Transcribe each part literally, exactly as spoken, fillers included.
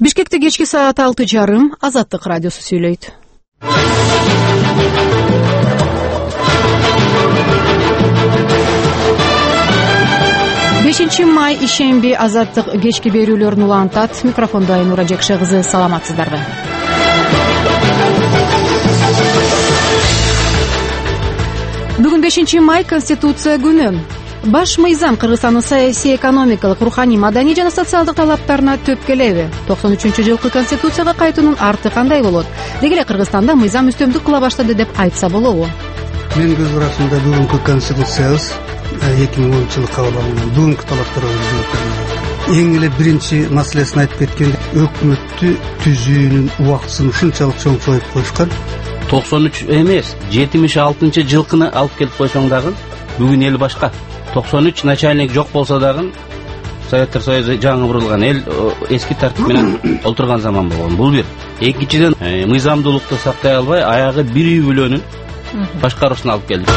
Бишкекте кечки саат алты жарым Азаттык радиосу сүйлөйт. бешинчи май ишемби Азаттык кечки берүүлөрүн улантат. Микрофондо Айнура Жекше кызы, саламатсыздарбы? Бүгүн бешинчи май Конституция күнү. Баш мыйзам Кыргызстандын саясий, экономикалык, руханий, маданий жана социалдык талаптарына төп келеби? токсон үчүнчү жылкы Конституцияга кайтуунун арты кандай болот? Деги эле Кыргызстанда мыйзам үстөмдүк кыла баштады деп айтса болобу? Менин көз карашымда бүгүнкү Конституциябыз эки миң онунчу жылы кабыл алынган бүгүнкү талаптарга жооп эң эле биринчи маселесин айтып кеткенде, өкмөттү түзүүнүн убактысын ушунчалык чоңчоюп коюшкан. токсон үч эмес, жетимиш алтынчы жылкыны алып келип койсоң дагы бүгүн эл башка. токсон үч начальник жок болсо дагы Советтер Союзу жаңы курулган, эл эски тартип менен олтурган заман болгон. Бул бир. Экинчиден, мыйзамдуулукту сактай албай, аягы бир үй бүлөнүн башкаруусуна алып келди.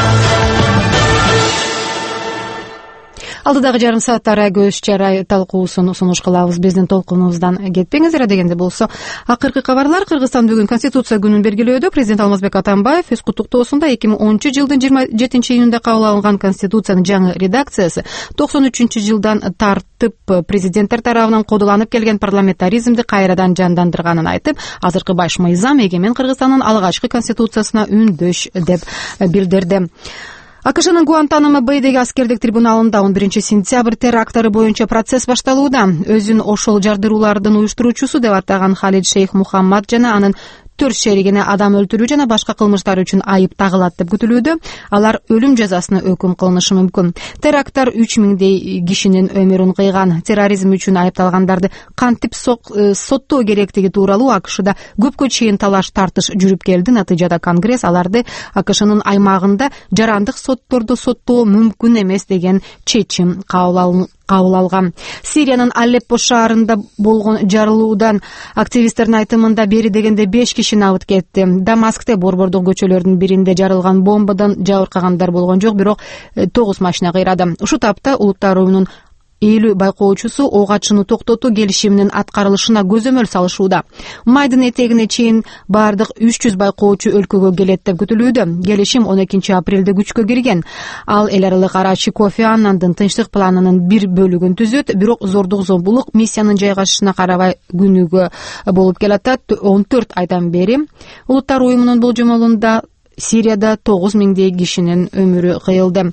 Алдыдагы жарым сааттары көз чарай талкуусун сунуш кылабыз. Биздин толкунубуздан кетпеңиздер. Дегенде болсо, акыркы кабарлар. Кыргызстан бүгүн Конституция күнүн белгилөөдө президент Алмазбек Атамбаев өз куттуктоосунда эки миң онунчу жылдын жыйырма жетинчи июнда кабыл алынган Конституциянын жаңы редакциясы токсон үчүнчү жылдан тартып президенттер тарабынан кодуланып келген парламентаризмди кайрадан жандандырганын айтып, азыркы баш мыйзам эгемен Кыргызстандын алгачкы конституциясына үндөш деп билдирди. АКШнын Гуантанамо Бейдеги аскердик трибуналында он биринчи сентябрь теракттары боюнча процесс башталууда. Өзүн ошол жардыруулардын уюштуруучусу деп атаган Халид Шейх Мухаммад жана анын төрт шеригине адам өлтүрүү жана башка кылмыштар үчүн айып тагылат деп күтүлүүдө. Алар өлүм жазасына өкүм кылынышы мүмкүн. Теракттар үч миңдей кишинин өмүрүн кыйган. Терроризм үчүн айыпталгандарды кантип соттоо керектиги тууралуу АКШда көпкө чейин талаш тартыш жүрүп келди. Натыйжада Конгресс аларды АКШнын аймагында жарандык сотторду соттоо мүмкүн эмес деген чечим кабыл алган. Сириянын Алеппо шаарында болгон жарылуудан активисттердин айтымында бери дегенде беш киши набыт кетти. Дамаскте борбордук көчөлөрдүн биринде жарылган бомбадан жабыркагандар болгон жок, бирок тогуз машина кыйрады. Ушул тапта улуттар уюмунун элүү байкоочусу ок атышууну токтотуу келишиминин аткарылышына көзөмөл салышууда. Майдын этегине чейин бардык үч жүз байкоочу өлкөгө келет деп күтүлүүдө. Келишим он экинчи апрелде күчкө кирген. Ал эл аралык арачы Кофи Аннандын тынчтык планынын бир бөлүгүн түзөт, бирок зордук зомбулук миссиянын жайгашышына карабай күнүгө болуп келатат. он төрт айдан бери улуттар уюмунун болжомолунда Сирияда тогуз миңдей кишинин өмүрү кыйылды.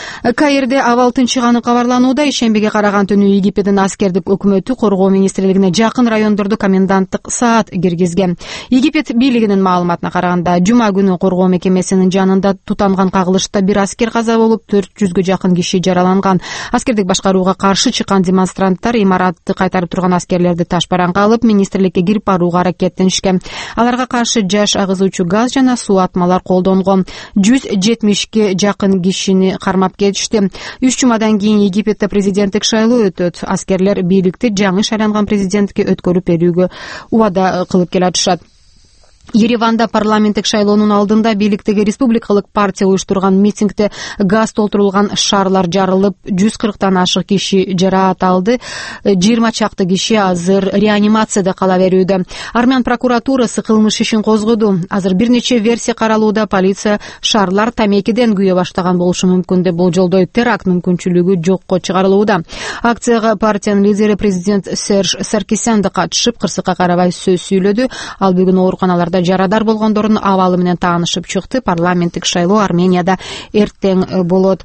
Каирде абал тынчыганы кабарланууда. Ишембиге караган түнү Египеттин аскердик өкмөтү коргоо министрлигине жакын райондорду коменданттык саат киргизген. Египет бийлигинин маалыматына караганда, жума күнү коргоо мекемесинин жанында тутанган кагылышта бир аскер каза болуп, төрт жүзгө жакын киши жараланган. Аскердик башкарууга каршы чыккан демонстранттар имаратты кайтарып турган аскерлерди ташбаранга алып, министрликке кирип барууга аракеттенишкен. Аларга каршы жаш агызуучу газ жана суу атмалар колдонгон. жүз жетимишке жакын кишини кармап кетишти. Үч жумадан кийин Египетте президенттик шайлоо өтөт. Аскерлер бийликти жаңы шайланган президентке өткөрүп берүүгө убада кылып келатышат. Ереванда парламенттик шайлоонун алдында бийликтеги республикалык партия уюштурган митингде газ толтурулган шарлар жарылып, жүз кырктан ашык киши жараат алды. жыйырма чакты киши азыр реанимацияда кала берүүдө. Армян прокуратурасы кылмыш ишин козгоду. Азыр бир нече версия каралууда. Полиция шарлар тамекиден күйө баштаган болушу мүмкүн деп болжолдойт. Теракт мүмкүнчүлүгү жокко чыгарылууда. Акцияга партиянын лидери президент Серж Саркисян да катышып, кырсыкка карабай сөз сүйлөдү. Ал бүгүн ооруканаларда жарадар болгондордун абалы менен таанышып чыкты. Парламенттик шайлоо Арменияда эртең болот.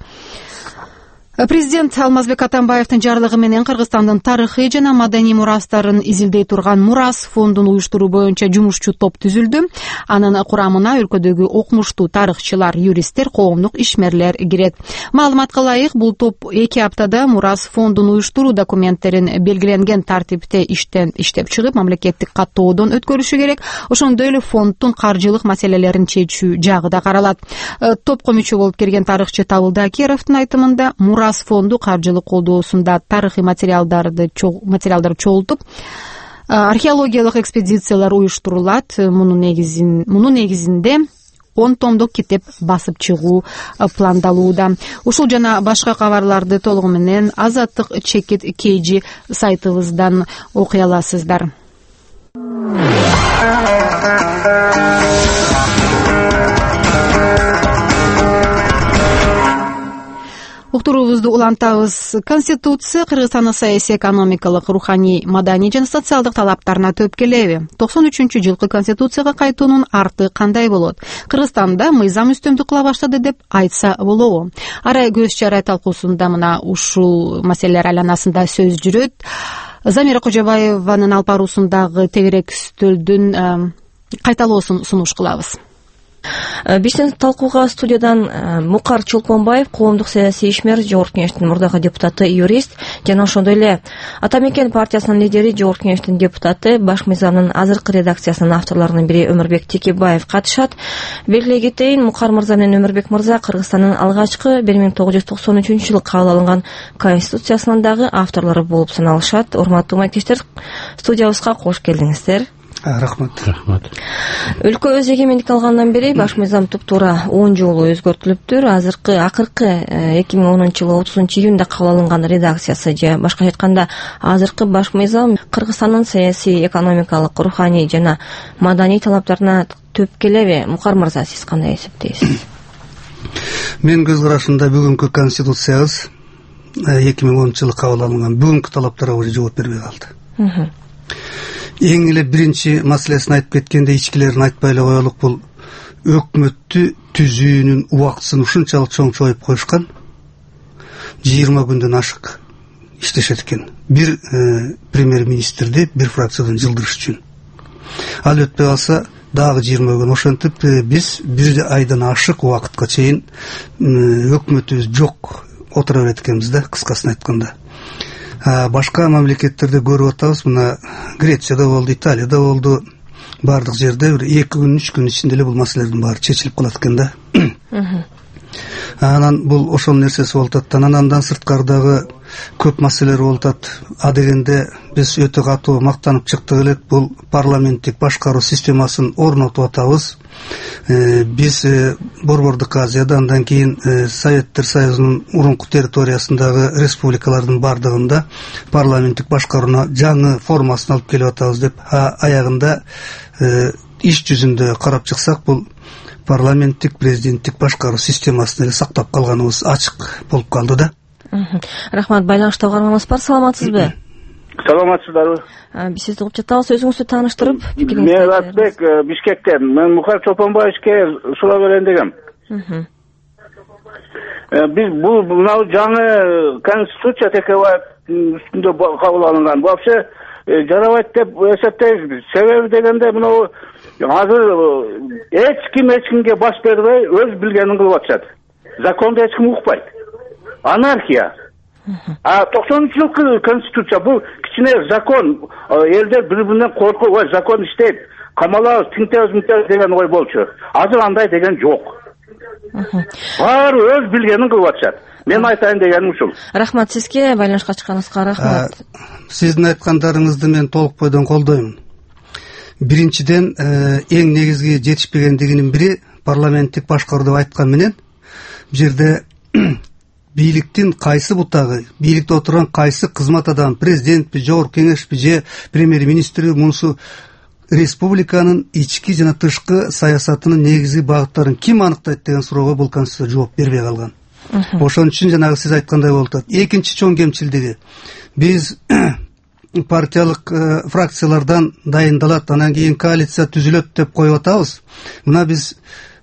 Президент Алмазбек Атамбаевдин жарлыгы менен Кыргызстандын тарыхый жана маданий мурастарын изилдей турган Мурас фондун уюштуруу боюнча жумушчу топ түзүлдү. Анын курамына өлкөдөгү окумуштуу тарыхчылар, юристтер, коомдук ишмерлер кирет. Маалыматка ылайык, бул топ эки аптада Мурас фондун уюштуруу документтерин белгиленген тартипте иштен иштеп чыгып, мамлекеттик каттоодон өткөрүшү керек. Ошондой эле фонддун каржылык маселелерин чечүү жагы да каралат. Топко мүчө болуп келген тарыхчы Табылды Акеровдун айтымында, Мурас фонду каржылык колдоосунда тарыхый материалдарды материалдар чогултуп, археологиялык экспедициялар уюштурулат. Мунун негизин мунун негизинде он томдук китеп басып чыгуу пландалууда. Ушул жана башка кабарларды толугу менен Азаттык чекит кейжи сайтыбыздан окуй аласыздар. уктуруубузду улантабыз. Конституция Кыргызстандын саясий, экономикалык, руханий, маданий жана социалдык талаптарына төп келеби? токсон үчүнчү жылкы конституцияга кайтуунун арты кандай болот? Кыргызстанда мыйзам үстөмдүк кыла баштады деп айтса болобу? Ара көз чарай талкуусунда мына ушул маселелер айланасында сөз жүрөт. Замира Кожобаеванын алып баруусундагы тегерек үстөлдүн кайталоосун сунуш кылабыз. Биздин талкууга студиядан Мукар Чолпонбаев, коомдук саясий ишмер, Жогорку Кеңештин мурдагы депутаты, юрист жана ошондой эле Ата Мекен партиясынын лидери, Жогорку Кеңештин депутаты, баш мыйзамдын азыркы редакциясынын авторлорунун бири Өмүрбек Текебаев катышат. Белгилей кетейин, Мукар мырза менен Өмүрбек мырза Кыргызстандын алгачкы бир миң тогуз жүз токсон үчүнчү жылы кабыл алынган конституциясынын дагы авторлору болуп саналышат. Урматтуу маектештер, студиябызга кош келдиңиздер. Рахмат. Рахмат. Өлкө өз эгемендик алгандан бери баш мыйзам туптуура он жолу өзгөртүлүптүр. Азыркы акыркы эки миң онунчу жылы отузунчу июнда кабыл алынган редакциясы же башкача айтканда азыркы баш мыйзам Кыргызстандын саясий, экономикалык, руханий жана маданий талаптарына төп келеби? Мукар мырза, сиз кандай эсептейсиз? Мен көз карашымда бүгүнкү конституциябыз эки миң онунчу жылы кабыл алынган бүгүнкү талаптарга жооп бербей калды. Эң эле биринчи маселесин айтып кеткенде ичкилерин айтпай эле коелук, бул өкмөттү түзүүнүн убактысын ушунчалык чоң чоюп коюшкан. жыйырма күндөн ашык иштешет экен бир премьер-министрди бир фракциядан жылдырыш үчүн. Ал өтпөй калса дагы жыйырма күн. Ошентип биз бир айдан ашык убакытка чейин өкмөтүбүз жок отура берет экенбиз да, кыскасын айтканда. Башка мамлекеттерде көрүп атабыз, мына Грецияда болду, Италияда болду, бардык жерде бир эки күн, үч күн ичинде эле бул маселелердин баары чечилип калат экен да. Анан бул ошол нерсеси болуп атат. Андан сырткардагы көп маселелер болуп атат. А дегенде биз өтө катуу мактанып чыктык элек, бул парламенттик башкаруу системасын орнотуп атабыз. Биз Борбордук Азияда, андан кийин Советтер Союзунун мурунку территориясындагы республикалардын бардыгында парламенттик башкарууна жаңы формасын алып келип атабыз деп, аягында иш жүзүндө карап чыксак, бул парламенттик, президенттик башкаруу системасын эле сактап калганыбыз ачык болуп калды да. Рахмат. Байланышта угарманыбыз бар, саламатсызбы? Саламатсыздарбы? Биз сизди угуп жатабыз. Өзүңүздү тааныштырып, мен Ратбек Бишкектен. Мен Мукар Чолпонбаевке суроо берейин дегем. Биз бул мынау жаңы конституция Текебаевдин үстүндө кабыл алынган. Вообще жарабайт деп эсептейбиз. Себеби дегенде мынау азыр эч ким эч кимге баш бербей өз билгенин кылып атышат. Законду эч ким укпайт. Анархия. А токсон үчүнчү жылкы конституция бул кичине закон, элдер бири-биринен коркуп, ой закон иштейт, камалабыз, тинтебиз, мынтебиз деген ой болчу. Азыр андай деген жок. Баары өз билгенин кылып атышат. Мен айтайын дегеним ушул. Рахмат сизге, байланышка чыкканыңызга рахмат. Сиздин айткандарыңызды мен толук бойдон колдойм. Биринчиден, эң негизги жетишпегендигинин бири парламенттик башкаруу деп айткан менен, бул жерде бийликтин кайсы бутагы, бийликте отурган кайсы кызмат адамы, президентпи, жогорку кеңешпи же премьер-министри, мунусу республиканын ички жана тышкы саясатынын негизги багыттарын ким аныктайт деген суроого бул конституция жооп бербей калган. Ошон үчүн жанагы сиз айткандай болуп атат. Экинчи чоң кемчилдиги, биз партиялык фракциялардан дайындалат, анан кийин коалиция түзүлөт деп коюп атабыз. Мына биз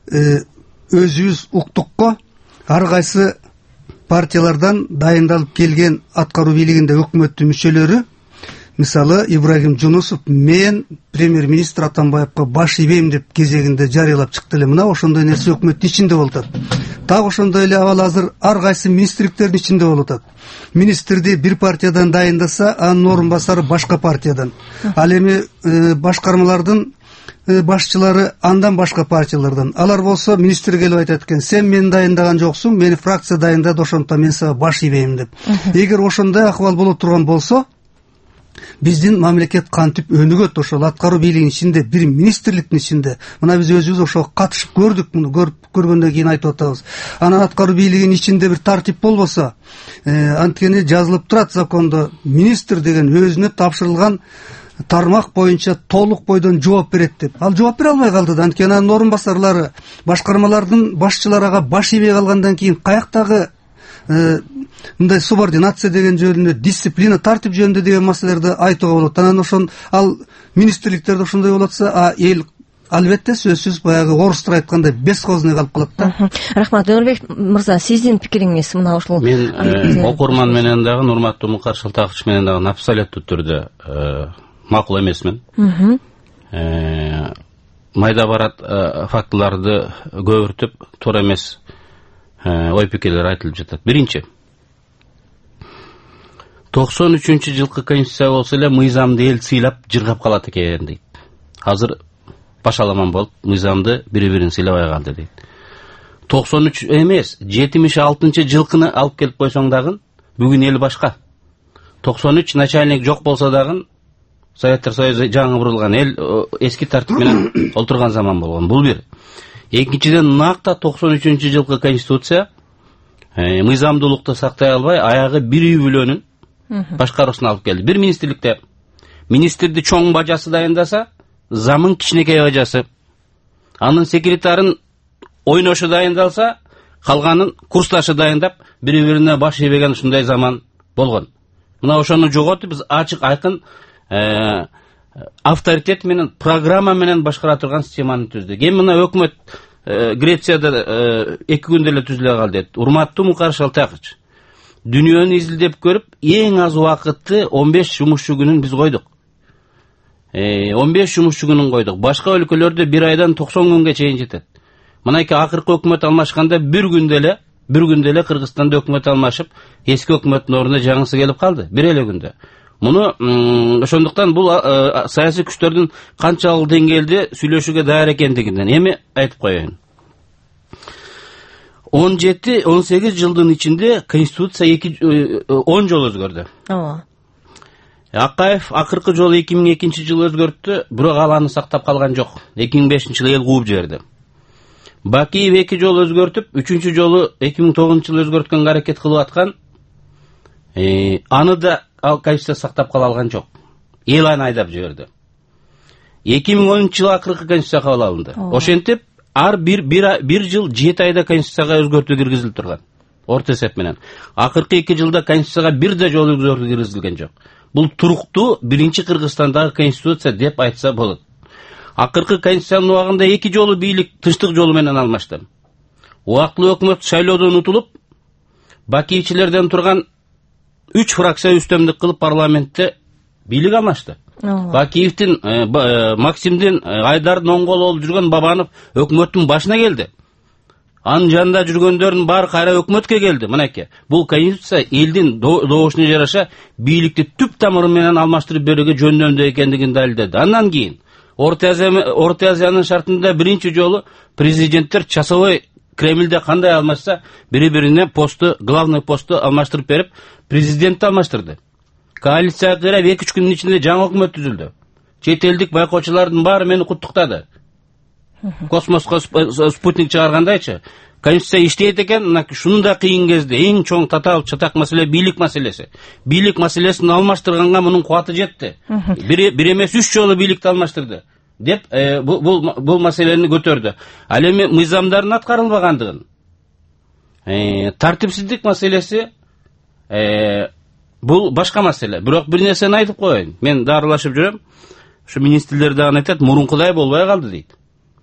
өзүбүз уктукко, ар кайсы партиялардан дайындалып келген аткаруу бийлигинде өкмөттүн мүчөлөрү, мисалы Ибрагим Жунусов мен премьер-министр Атамбаевка баш ийбейм деп кезегинде жарыялап чыкты эле. Мына ошондой нерсе өкмөттүн ичинде болуп атат. Так ошондой эле абал азыр ар кайсы министрликтердин ичинде болуп атат. Министрди бир партиядан дайындаса, анын орун басары башка партиядан. Ал эми башкармалардын башчылары андан башка партиялардан. Алар болсо министр келип айтат экен: сен мени дайындаган жоксуң, мени фракция дайындады, ошондон мен сага баш ийбейм деп. Эгер ошондой акыбал боло турган болсо, биздин мамлекет кантип өнүгөт? Ошол аткаруу бийлигинин ичинде, бир министрликтин ичинде. Мына биз өзүбүз ошого катышып көрдүк, муну көрүп көргөндөн кийин айтып атабыз. Анан аткаруу бийлигинин ичинде бир тартип болбосо, анткени жазылып турат закондо, министр деген өзүнө тапшырылган тармак боюнча толук бойдон жооп берет деп. Ал жооп бере албай калды да. Анткени анын орун басарлары, башкармалардын башчылары ага баш ийбей калгандан кийин каяктагы мындай субординация деген жөнүндө, дисциплина, тартип жөнүндө деген маселелерди айтууга болот. Анан ошон ал министрликтерде ошондой болот болсо, а эл албетте сөзсүз баягы орустар айткандай бесхозный калып калат да. Рахмат. Дөнөрбек мырза, сиздин пикириңиз мына ушул? Мен окурман менен дагы, урматтуу Мукар Шалтакович менен дагы абсолюттуу түрдө макул эмесмин. Майда барат фактыларды көбүртүп, туура эмес ой пикирлер айтылып жатат. Биринчи, токсон үчүнчү жылкы конституция болсо эле мыйзамды эл сыйлап жыргап калат экен дейт. Азыр башаламан болуп мыйзамды бири-бирин сыйлабай калды дейт. токсон үч эмес, жетимиш алтынчы жылкыны алып келип койсоң дагы бүгүн эл башка. токсон үч начальник жок болсо дагы Советтер Союзу жаңы курулган, эл эски тартип менен олтурган заман болгон. Бул бир. Экинчиден, накта токсон үчүнчү жылкы конституция мыйзамдуулукту сактай албай, аягы бир үй бүлөнүн башкаруусуна алып келди. Бир министрликте министрди чоң бажасы дайындаса, замын кичинекей бажасы, анын секретарын ойношу дайындалса, калганын курсташы дайындап, бири-бирине баш ийбеген ушундай заман болгон. Мына ошону жоготуп, биз ачык айкын авторитет менен, программа менен башкара турган системаны түздүк. Эми мына өкмөт Грецияда эки күндө эле түзүлө калды дейт. Урматтуу Мукар Шалтакович, дүйнөнү изилдеп көрүп, эң аз убакытты он беш жумушчу күнүн биз койдук. он беш жумушчу күнүн койдук. Башка өлкөлөрдө бир айдан токсон күнгө чейин жетет. Мынайки акыркы өкмөт алмашканда бир күндө эле, бир күндө эле Кыргызстанда өкмөт алмашып, эски өкмөттүн ордуна жаңысы келип калды. Бир эле күндө. Муну ошондуктан бул саясий күчтөрдүн канчалык деңгээлде сүйлөшүүгө даяр экендигинен эми айтып коеюн. он жети он сегиз жылдын ичинде конституция он жолу өзгөрдү. Ооба. Акаев акыркы жолу эки миң экинчи жылы өзгөрттү, бирок ал аны сактап калган жок. эки миң бешинчи жылы эл кууп жиберди. Бакиев эки жолу өзгөртүп, үчүнчү жолу эки миң тогузунчу жылы өзгөрткөнгө аракет кылып аткан. Аны да ал конституция сактап кала алган жок. Эл аны айдап жиберди. эки миң онунчу жылы акыркы конституция кабыл алынды. Ошентип, ар бир бир жыл жети айда конституцияга өзгөртүү киргизилип турган. Орто эсеп менен. Акыркы эки жылда конституцияга бир да жолу өзгөртүү киргизилген жок. Бул туруктуу биринчи Кыргызстандагы конституция деп айтса болот. Акыркы конституциянын убагында эки жолу бийлик тынчтык жолу менен алмашты. Убактылуу өкмөт шайлоодон утулуп, бакиевчилерден турган үч фракция үстөмдүк кылып парламентте бийлик алмашты. Бакиевдин, Максимдин, Айдардын оң колу болуп жүргөн Бабанов өкмөттүн башына келди. Анын жанында жүргөндөрдүн баары кайра өкмөткө келди. Мынакей, бул конституция элдин добушуна жараша бийликти түп тамыры менен алмаштырып берүүгө жөндөмдүү экендигин далилдеди. Андан кийин Орто Азиянын шартында биринчи жолу президенттер часовой Кремльде кандай алмашса, бири-бирине посту, главный посту алмаштырып берип, президентти алмаштырды. Коалицияга кыйрап эки үч күндүн ичинде жаңы өкмөт түзүлдү. Чет элдик байкоочулардын баары мени куттуктады. Космоско спутник чыгаргандайчы, конституция иштейт экен, мына шуну да кыйын кезде эң чоң татаал чатак маселе бийлик маселеси. Бийлик маселесин алмаштырганга мунун кубаты жетти. Бир бир эмес үч жолу бийликти алмаштырды деп бул бул бул маселени көтөрдү. Ал эми мыйзамдардын аткарылбагандыгын, тартипсиздик маселеси бул башка маселе. Бирок бир нерсени айтып коеюн. Мен дарылашып жүрөм. Ушу министрлер дагы айтат, мурункудай болбой калды дейт.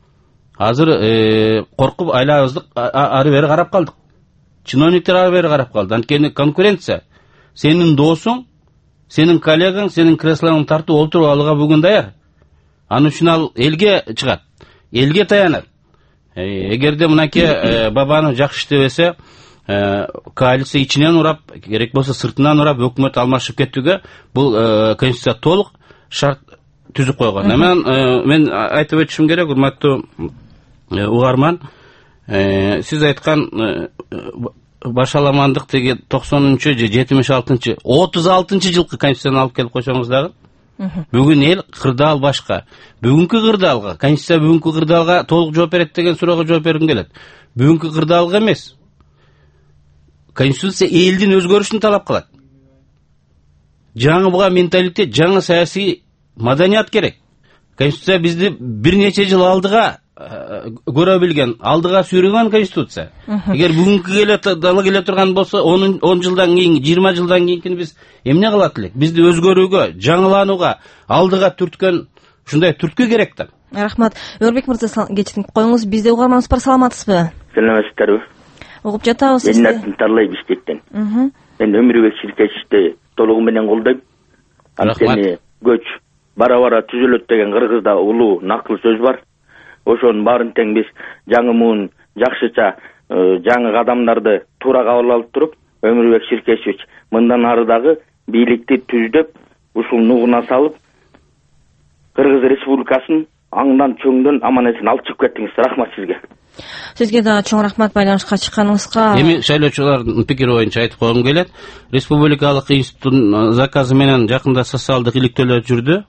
Азыр коркуп айлабыздык ары бери карап калдык. Чиновниктер ары бери карап калды. Анткени конкуренция. Сенин досуң, сенин коллегаң, сенин креслоңду тартып олтуруп алууга бүгүн даяр. Аны үчүн ал элге чыгат, элге таянат. Эгерде мынакей Бабанов жакшы иштебесе, коалиция ичинен урап, керек болсо сыртынан урап өкмөт алмашып кеттүгө бул конституция толук шарт түзүп койгон. Мен мен айтып өтүшүм керек, урматтуу угарман. Сиз айткан башаламандык деги токсонунчу же жетимиш алтынчы, отуз алтынчы жылкы конституцияны алып келип койсоңуз дагы, бүгүн эл кырдаал башка. Бүгүнкү кырдаалга, конституция бүгүнкү кырдаалга толук жооп берет деген суроого жооп бергим келет. Бүгүнкү кырдаалга эмес. Конституция элдин өзгөрүшүн талап кылат. Жаңы буга менталитет, жаңы саясий маданият керек. Конституция бизди бир нече жыл алдыга көрө билген, алдыга сүйрөгөн конституция. Эгер бүгүнкү келе далы келе турган болсо, он жылдан кийин, жыйырма жылдан кийинкини биз эмне кылат элек? Бизди өзгөрүүгө, жаңыланууга, алдыга түрткөн ушундай түрткү керек да. Рахмат. Өрбек мырза, кечириң коюңуз, бизде угарманыбыз бар, саламатсызбы? Саламатсыздарбы? Угуп жатабыз сизди. Мен атын Тарлай Бишкектен. Мен Өмүрбек Ширкечти толугу менен колдойм. Анткени көч бара-бара түзөлөт деген Кыргызда улуу накыл сөз бар. Ошонун баарын тең биз жаңы муун жакшыча жаңы кадамдарды туура кабыл алып туруп, Өмүрбек Ширкечевич мындан ары дагы бийликти түздөп, ушул нугуна салып, Кыргыз Республикасын аңдан чөңдөн аман эсен алып чыгып кеттиңиз. Рахмат сизге. Сизге да чоң рахмат байланышка чыкканыңызга. Эми шайлоочулардын пикири боюнча айтып койгум келет. Республикалык институттун заказы менен жакында социалдык иликтөөлөр жүрдү.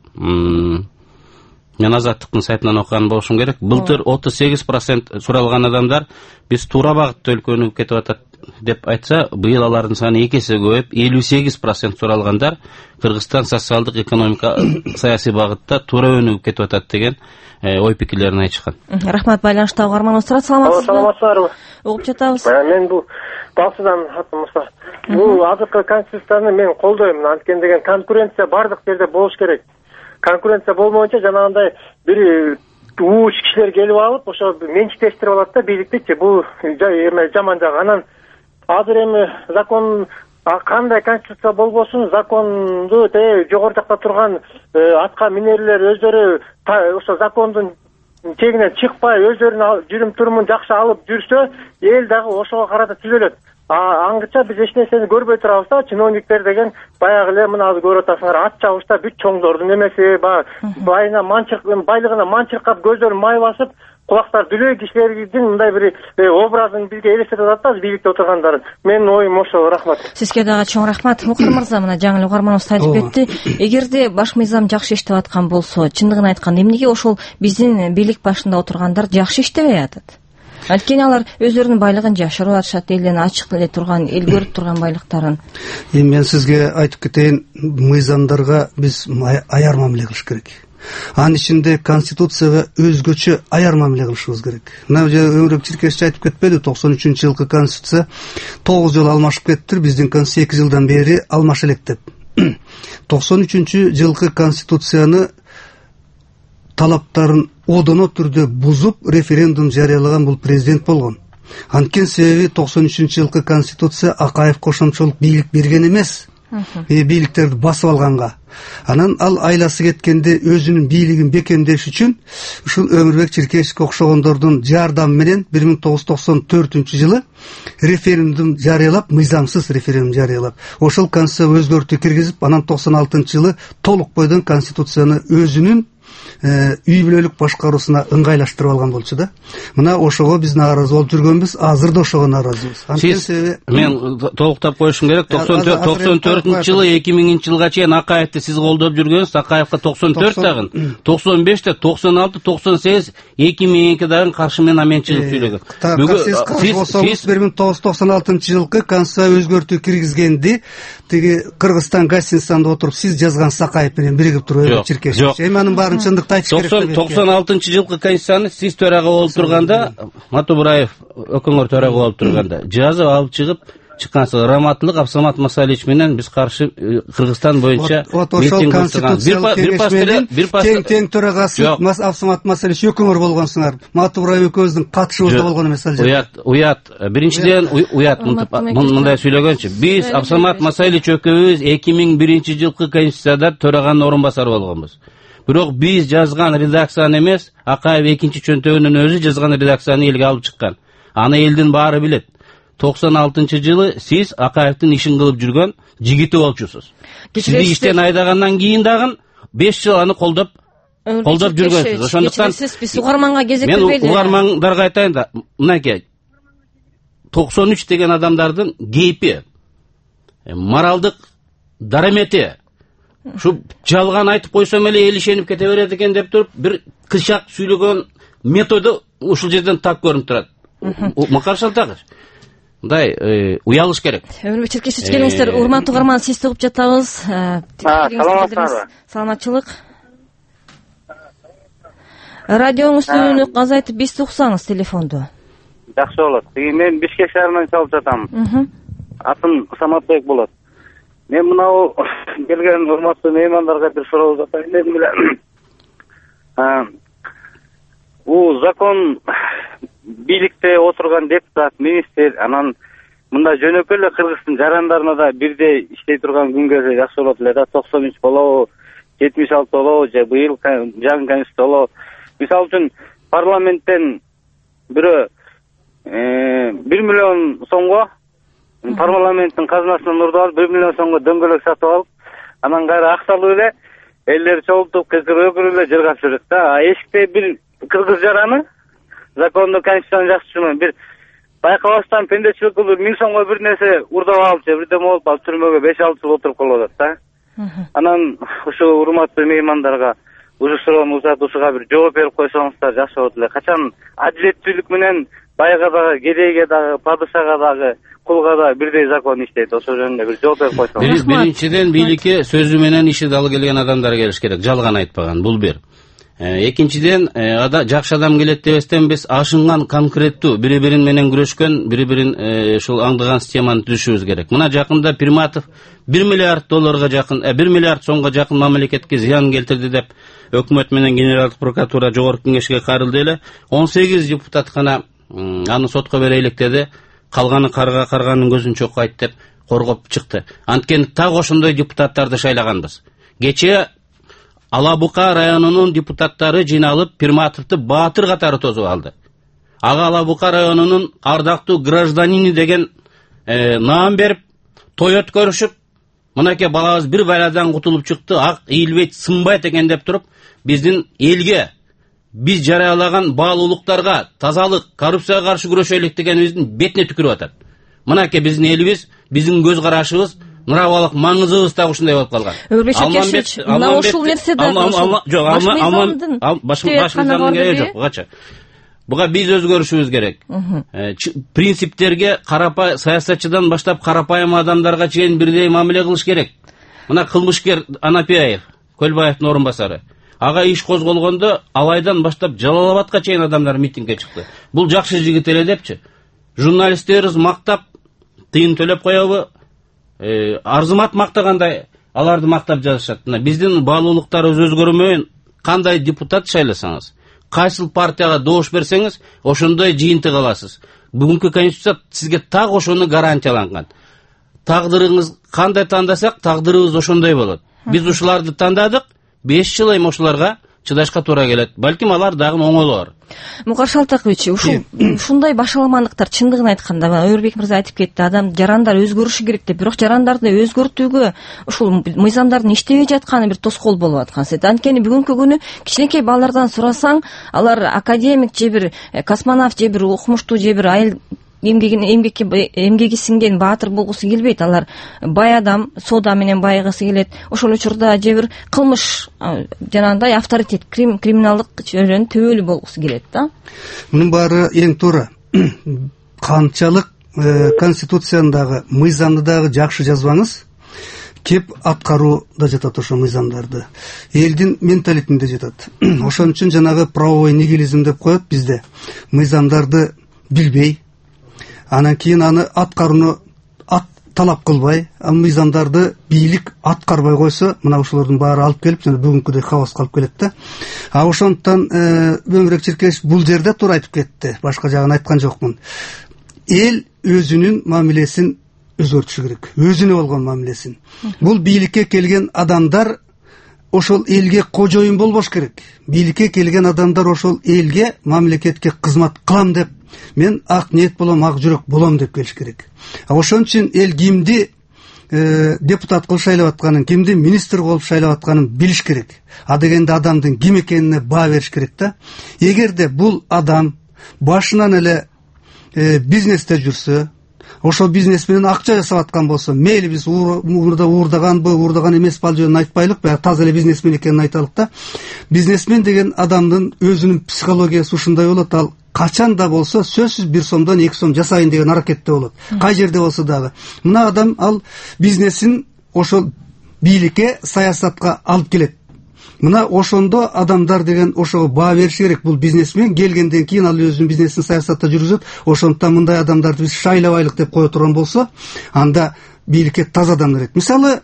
Мен Азаттыктын сайтынан окуган болушум керек. Былтыр отуз сегиз процент суралган адамдар биз туура багытта өлкөнүп кетип атат деп айтса, быйыл алардын саны эки эсе көбөйүп, элүү сегиз процент суралгандар Кыргызстан социалдык экономика саясий багытта туура өнүгүп кетип атат деген ой пикирлерин айтышкан. Рахмат, байланышта угарман турат. Саламатсызбы? Саламатсыздарбы? Угуп жатабыз. Мен бул Талсыдан атым Муса. Бул азыркы конституцияны мен колдойм. Анткени деген конкуренция бардык жерде болуш керек. Конкуренция болмоюнча жанагындай бир ууч кишилер келип алып, ошо менчиктештирип алат да бийликти. Бул эме жаман жагы. Анан азыр эми закон кандай конституция болбосун, законду жогору жакта турган атка минерлер өздөрү ошо закондун чегинен чыкпай, өздөрүнүн жүрүм турумун жакшы алып жүрсө, эл дагы ошого карата түзөлөт. Аңгыча биз эч нерсени көрбөй турабыз да, чиновниктер деген баягы эле мына азыр көрүп атасыңар, ат чабышта бүт чоңдордун эмеси, байына манчырк, байлыгына манчыркап, көздөрүн май басып, кулактар дүлөй кишилердин мындай бир образын бизге элестетип атат да, бийликте отургандарын. Менин оюм ошол. Рахмат. Сизге дагы чоң рахмат. Мухтар мырза, мына жаңы эле угарманыбыз айтып кетти. Эгерде баш мыйзам жакшы иштеп аткан болсо, чындыгын айтканда, эмнеге ошол биздин бийлик башында отургандар жакшы иштебей атат? Анткени алар өздөрүнүн байлыгын жашырып атышат, элден ачык эле турган, эл көрүп турган байлыктарын. Эми мен сизге айтып кетейин, мыйзамдарга биз аяр мамиле кылыш керек. Анын ичинде конституцияга өзгөчө аяр мамиле кылышыбыз керек. Мына Өмүрбек Ширкечевич айтып кетпеди, токсон үчүнчү жылкы конституция тогуз жолу алмашып кеттир, биздин конституция эки жылдан бери алмаша элек деп. токсон үчүнчү жылкы конституцияны талаптарын одоно түрдө бузуп референдум жарыялаган бул президент болгон. Анткени себеби токсон үчүнчү жылкы конституция Акаев кошомчолук бийлик берген эмес. Бийликтерди басып алганга. Анан ал айласы кеткенде өзүнүн бийлигин бекемдеш үчүн ушул Өмүрбек Ширкечевичке окшогондордун жардамы менен бир миң тогуз жүз токсон төртүнчү жылы референдум жарыялап, мыйзамсыз референдум жарыялап, ошол конституцияга өзгөртүү киргизип, анан токсон алтынчы жылы толук бойдон конституцияны өзүнүн үй бүлөлүк башкаруусуна ыңгайлаштырып алган болчу да. Мына ошого биз нааразы болуп жүргөнбүз, азыр да ошого нааразыбыз. Сиз, мен толуктап коюшум керек, токсон төртүнчү жылы эки миңинчи жылга чейин Акаевди сиз колдоп жүргөнсүз, Акаевга токсон төрт дагы, токсон беш да, токсон алты, токсон сегиз, эки миң эки дагы каршы мен амен чыгып сүйлөгөн. Бүгүн сиз каршы болсоңуз бир миң тогуз жүз токсон алтынчы жылкы конституцияга өзгөртүү киргизгенди тиги Кыргызстан гостиницасында отуруп сиз жазган Сакаев менен биригип туруп Чиркечевич. Эми анын баарын чындыкты айтыш керек. токсон алтынчы жылкы конституцияны сиз төрага болуп турганда, Матубаев өкөңөр төрага болуп турганда жазып алып чыгып чыккансыз. Раматлык Абсамат Масалич менен биз каршы Кыргызстан боюнча митинг кылдырган. Бир пас тең тең төрагасы Абсамат Масалич өкөңөр болгонсуңар. Матубаев экөөбүздүн катышыбызда болгон эмес ал жерде. Уят, уят. Биринчиден уят мындай сүйлөгөнчү. Биз Абсамат Масалич экөөбүз эки миң биринчи жылкы конституцияда төраганын орун басары болгонбуз. Бирок биз жазган редакцияны эмес, Акаев экинчи чөнтөгүнүн өзү жазган редакцияны элге алып чыккан. Аны элдин баары билет. токсон алтынчы жылы сиз Акаевдин ишин кылып жүргөн жигити болчусуз. Сизди иштен айдагандан кийин дагы беш жыл аны колдоп колдоп жүргөнсүз. Ошондуктан биз угарманга кезек бербейли. Мен угармандарга айтайын да, мынакей токсон үч деген адамдардын кейпи, моралдык дарамети Шу жалган айтып койсом эле эл ишенип кете берет экен деп туруп, бир кылчак сүйлөгөн методу ушул жерден так көрүнүп турат. Макаршал тагы. Мындай уялыш керек. Өмүрбек Ширкечевич келиңиздер, урматтуу угарман, сизди угуп жатабыз. Саламатсыздарбы? Саламатчылык. Радионун үнүн азайтып биз уксаңыз телефонду. Жакшы болот. Мен Бишкек шаарынан чалып жатам. Атым Саматбек болот. Мен мынау келген урматтуу меймандарга бир суроо жатайын дедим эле. Бул закон бийликте отурган депутат, министр, анан мында жөнөкөй эле Кыргыздын жарандарына да бирдей иштей турган күн келсе жакшы болот эле да. токсон үч болобу, жетимиш алты болобу, же быйыл жаңы конституция болобу. Мисалы үчүн парламенттен бирөө бир миллион сомго парламенттин казынасынан урдуп алып, бир миллион сомго дөңгөлөк сатып алып, анан кайра акталып эле элдер чогултуп кыркырып эле жыргап жүрөт да. А эшикте бир кыргыз жараны законду, конституцияны жакшы түшүнөм. Бир байкабастан пендечилик кылып миң сомго бир нерсе урдап алып, же бирдеме болуп алып түрмөгө беш алты жыл отуруп калып атат да. Анан ушул урматтуу меймандарга ушул суроону узатуучуга бир жооп берип койсоңуздар жакшы болот эле. Качан адилеттүүлүк менен байга дагы, кедейге дагы, падышага дагы, кулга да бирдей закон иштейт. Ошол жөнүндө бир жооп берип койсоңуз. Биринчиден бийликке сөзү менен иши далы келген адамдар келиш керек, жалган айтпаган. Бул бир. Экинчиден, жакшы адам келет дебестен биз ашынган конкреттүү бири-бирин менен күрөшкөн, бири-бирин ушул аңдыган системаны түзүшүбүз керек. Мына жакында Пирматов бир миллиард долларга жакын, бир миллиард сомго жакын мамлекетке зыян келтирди деп өкмөт менен генералдык прокуратура жогорку кеңешке кайрылды эле. он сегиз депутат гана аны сотко берейлик деди. Калганы карга карганын көзүн чокойт деп коргоп чыкты. Анткени так ошондой депутаттарды шайлаганбыз. Кечээ Ала Бука районунун депутаттары жыйналып Пирматовду баатыр катары тосуп алды. Ага Ала Бука районунун ардактуу гражданини деген наам берип, той өткөрүшүп, мынакей балабыз бир байладан кутулуп чыкты, ак ийилбейт, сынбайт экен деп туруп, биздин элге, биз жарыялаган баалуулуктарга, тазалык, коррупцияга каршы күрөшөлүк дегенибиздин бетине түкүрүп атат. Мынакей биздин элибиз, биздин көз карашыбыз, мыравалык маңызыбыз да ушундай болуп калган. Алмамбет, мына ушул нерсе да жок, Алман башкысынан кереги жок, кача. Буга биз өзгөрүшүбүз керек. Принциптерге карапай саясатчыдан баштап карапайым адамдарга чейин бирдей мамиле кылыш керек. Мына кылмышкер Анапиев, Көлбаевдин орун басары. Ага иш козголгондо Алайдан баштап Жалал Абадка чейин адамдар митингге чыкты. Бул жакшы жигит эле депчи. Журналисттерибиз мактап, тыйын төлөп коебу? Арзымат мактагандай аларды мактап жазышат. Биздин баалуулуктарыбыз өзгөрмөйүн. Кандай депутат шайласаңыз, кайсыл партияга добуш берсеңиз, ошондой жыйынтык аласыз. Бүгүнкү конституция сизге так ошону гарантияланган. Тагдырыңыз кандай тандасак, тагдырыбыз ошондой болот. Биз ушуларды тандадык, беш жыл эми ошолорго чыдашка туура келет. Балким алар дагы оңолор. Мукар Шалтакович, ушул ушундай башаламандыктар чындыгын айтканда, Өрбек мырза айтып кетти, адам жарандар өзгөрүшү керек деп, бирок жарандарды өзгөртүүгө ушул мыйзамдардын иштебей жатканы бир тоскоол болуп аткан сет. Анткени бүгүнкү күнү кичинекей балдардан сурасаң, алар академик же бир космонавт же бир окумуштуу же бир айыл эмгегин эмгекке эмгеги сиңген баатыр болгусу келбейт. Алар бай адам, соода менен байыгысы келет. Ошол учурда же бир кылмыш жанагындай авторитет, криминалдык жөнүндө төбөлүү болгусу келет да. Мунун баары эң туура. Канчалык конституцияндагы мыйзамды дагы жакшы жазбаңыз, кеп аткарууда жатат ошо мыйзамдарды. Элдин менталитетинде жатат. Ошон үчүн жанагы правовой нигилизм деп коет бизде. Мыйзамдарды билбей, анан кийин аны аткарууну ат талап кылбай, мыйзамдарды бийлик аткарбай койсо, мына ушулардын баары алып келип, жана бүгүнкүдөй хаоска алып келет да. А ошондуктан Өмүрөк Черкешев бул жерде туура айтып кетти. Башка жагын айткан жокмун. Эл өзүнүн мамилесин өзгөртүшү керек. Өзүнө болгон мамилесин. Бул бийликке келген адамдар ошол элге кожоюн болбош керек. Бийликке келген адамдар ошол элге, мамлекетке кызмат кылам деп, мен ак ниет болом, ак жүрөк болом деп келиш керек. А ошон үчүн эл кимди депутат кылып шайлап атканын, кимди министр кылып шайлап атканын билиш керек. А дегенде адамдын ким экенине баа бериш керек да. Эгерде бул адам башынан эле бизнесте жүрсө, ошол бизнес менен акча жасап аткан болсо, мейли биз уурда уурдаганбы, уурдаган эмеспи ал жөнүндө айтпайлык, баягы таза эле бизнесмен экенин айталык да. Бизнесмен деген адамдын өзүнүн психологиясы ушундай болот, ал качан да болсо сөзсүз бир сомдон эки сом жасайын деген аракетте болот. Кай жерде болсо дагы. Мына адам ал бизнесин ошол бийликке, саясатка алып келет. мына ошондо адамдар деген ошого баа бериш керек. Бул бизнесмен келгенден кийин ал өзүнүн бизнесин саясатта жүргүзөт. Ошондуктан мындай адамдарды биз шайлабайлык деп кое турган болсо, анда бийликке таза адам керек. Мисалы,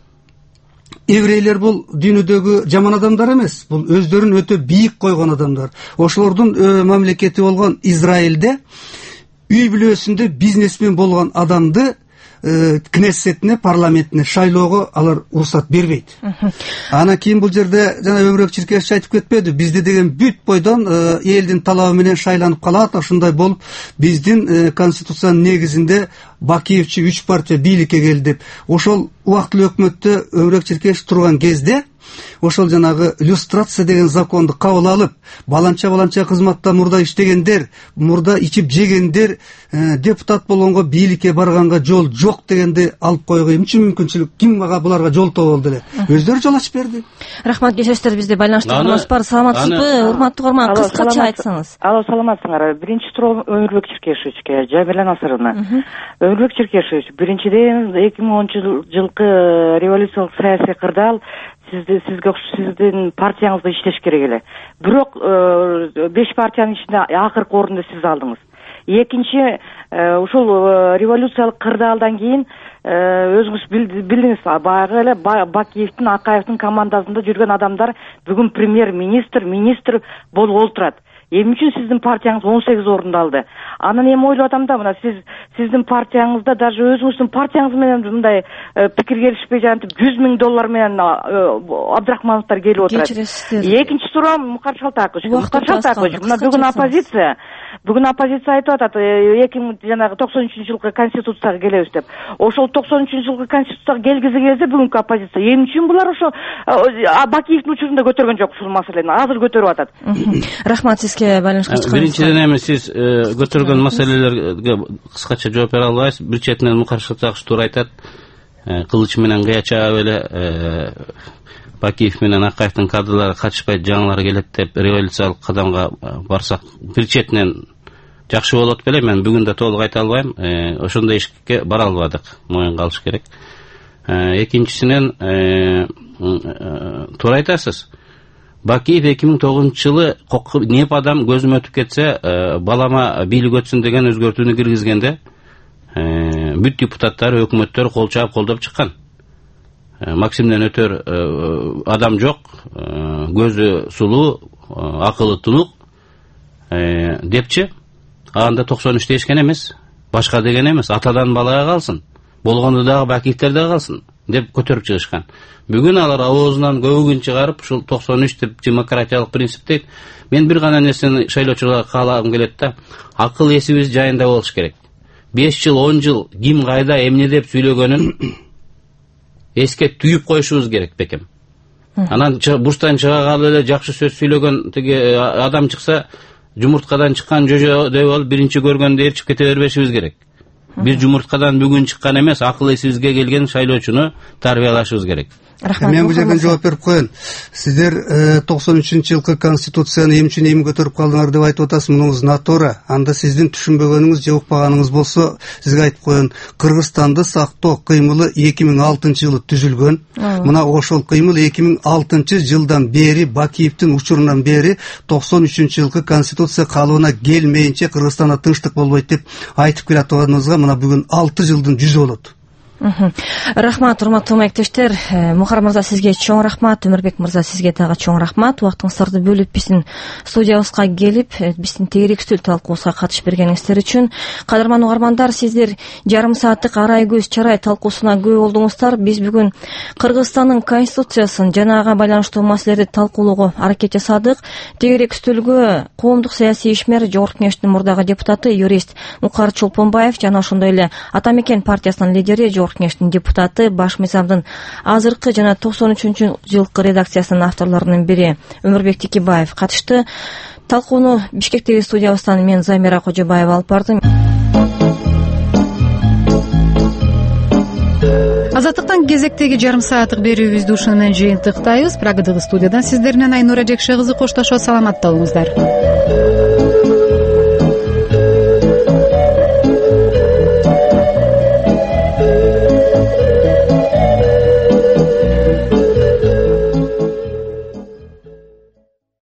еврейлер бул дүйнөдөгү жаман адамдар эмес, бул өздөрүн өтө бийик койгон адамдар. Ошолордун мамлекети болгон Израилде үй бүлөсүндө бизнесмен болгон адамды кнессетине, парламентине шайлоого алар уруксат бербейт. Анан кийин бул жерде жана Өмүрбек Чиркешевич айтып кетпеди, бизде деген бүт бойдон элдин талабы менен шайланып калат. Ошондой болуп биздин конституциянын негизинде Бакиевчи үч партия бийликке келди деп. Ошол убактылуу өкмөттө Өмүрбек Чиркешев турган кезде ошол жанагы иллюстрация деген законду кабыл алып, баланча баланча кызматта мурда иштегендер, мурда ичип жегендер депутат болгонго, бийликке барганга жол жок дегенди алып койгого эмне мүмкүнчүлүк, ким ага буларга жол табып алды эле? Өздөрү жол ачып берди. Рахмат, кесиптер, бизде байланыштырганыбыз бар. Саламатсызбы, урматтуу угарман? Кыскача айтсаңыз. Алло, саламатсыңар. Биринчи суроо Өмүрбек Чиркешевичке, Жабила Насыровна. Өмүрбек Чиркешевич, биринчиден эки миң онунчу жылкы революциялык саясий кырдаал сизди сизге сиздин партияңызда иштеш керек эле. Бирок беш партиянын ичинде акыркы орунду сиз алдыңыз. Экинчи, ушул революциялык кырдаалдан кийин өзүңүз билдиңиз, баягы эле Бакиевдин, Акаевдин командасында жүргөн адамдар бүгүн премьер-министр, министр болуп олтурат. Эмне үчүн сиздин партияңыз он сегиз орунду алды? Анан эми ойлоп атам да, мына сиз сиздин партияңызда даже өзүңүздүн партияңыз менен мындай пикир келишпей жатып жүз миң доллар менен Абдрахмановдор келип отурат. Экинчи суроо Мукар Шалтакович. Мукар Шалтакович, мына бүгүн оппозиция Бүгүн оппозиция айтып атат, эки миң жанагы токсон үчүнчү жылкы конституцияга келебиз деп. Ошол токсон үчүнчү жылкы конституцияга келгизи келсе, бүгүнкү оппозиция эмне үчүн булар ошо Бакиевдин учурунда көтөргөн жок ушул маселени, азыр көтөрүп атат. Рахмат, сизге байланышка чыккан. Биринчиден эми сиз көтөргөн маселелерге кыскача жооп бере албайсыз. Бир четинен Мукар Шалтакович туура айтат. Кылыч менен кыя чаап эле Бакиев менен Акаевдин кадрлары катышпайт, жаңылар келет деп революциялык кадамга барсак, бир четинен жакшы болот беле. Мен бүгүн да толук айта албайм. Ошондой ишке бара албадык, моюнга алыш керек. Экинчисинен туура айтасыз. Бакиев эки миң тогузунчу жылы неп адам көзүм өтүп кетсе, балама бийлик өтсүн деген өзгөртүүнү киргизгенде бүт депутаттар, өкмөттөр кол чаап колдоп чыккан. Максимден өтөр адам жок, көзү сулуу, акылы тунук депчи. Анда токсон үч дешкен эмес, башка деген эмес, атадан балага калсын, болгондо дагы Бакиевдер да калсын деп көтөрүп чыгышкан. Бүгүн алар оозунан көбүгүн чыгарып, ушул токсон үч деп демократиялык принциптек. Мен бир гана нерсени шайлоочуларга каалагым келет да, акыл эсибиз жайында болуш керек. беш жыл, он жыл ким кайда эмне деп сүйлөгөнүн эске түйүп коюшубуз керек бекем. Анан бурчтан чыга калып эле жакшы сөз сүйлөгөн тиги адам чыкса, жумурткадан чыккан жожо деп алып биринчи көргөндө ээрчип кете бербешибиз керек. Бир жумурткадан бүгүн чыккан эмес, акыл эсибизге келген шайлоочуну тарбиялашыбыз керек. Мен бул жерден жооп берип коеюн. Сиздер токсон үчүнчү жылкы конституцияны эмне үчүн эми көтөрүп калдыңар деп айтып атасыз, мунуңуз натура. Анда сиздин түшүнбөгөнүңүз же укпаганыңыз болсо, сизге айтып коеюн. Кыргызстанды сактоо кыймылы эки миң алтынчы жылы түзүлгөн. Мына ошол кыймыл эки миң алтынчы жылдан бери, Бакиевдин учурунан бери токсон үчүнчү жылкы конституция калыбына келмейинче Кыргызстанда тынчтык болбойт деп айтып келатганыбызга мына бүгүн алты жылдын жүзү болот. Рахмат, урматтуу маектештер. Мухар мырза, сизге чоң рахмат. Өмүрбек мырза, сизге дагы чоң рахмат. Убактыңыздарды бөлүп биздин студиябызга келип, биздин тегерек үстүл талкуубузга катышып бергениңиздер үчүн. Кадырман угармандар, сиздер жарым сааттык арай көз чарай талкуусуна күбө болдуңуздар. Биз бүгүн Кыргызстандын конституциясын жана ага байланыштуу маселелерди талкуулоого аракет жасадык. Тегерек үстөлгө коомдук саясий ишмер, Жогорку Кеңештин мурдагы депутаты, юрист Мукар Чолпонбаев жана ошондой эле Ата Мекен партиясынын лидери, Жогорку Кеңештин депутаты, Баш мыйзамдын азыркы жана токсон үчүнчү жылкы редакциясынын авторлорунун бири Өмүрбек Текебаев катышты. Талкууну Бишкектеги студиябыздан мен Замира Кожобаева алып бардым. Азаттыктан кезектеги жарым сааттык берүүбүздү ушуну менен жыйынтыктайбыз. Прагадагы студиядан сиздер менен Айнура Жекше кызы коштошот. Саламатта болуңуздар.